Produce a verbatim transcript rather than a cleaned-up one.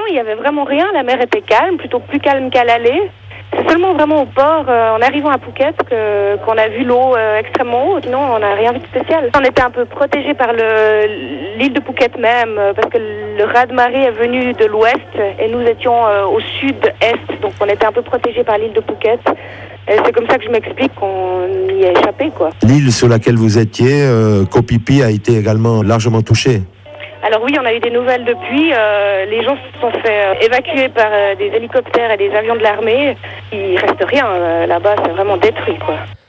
il y avait vraiment rien. La mer était calme, plutôt plus calme qu'à l'aller. C'est seulement vraiment au port, euh, en arrivant à Phuket, que, qu'on a vu l'eau euh, extrêmement haute. Sinon, on n'a rien vu de spécial. On était un peu protégé par le, l'île de Phuket même, euh, parce que le raz-de-marée est venu de l'ouest et nous étions euh, au sud-est. Donc, on était un peu protégé par l'île de Phuket. Et c'est comme ça que je m'explique qu'on y a échappé, quoi. L'île sur laquelle vous étiez, euh, Koh Phi Phi, a été également largement touchée. Alors oui, on a eu des nouvelles depuis. Euh, les gens se sont fait euh, évacuer par euh, des hélicoptères et des avions de l'armée. Il reste rien euh, là-bas, c'est vraiment détruit, quoi.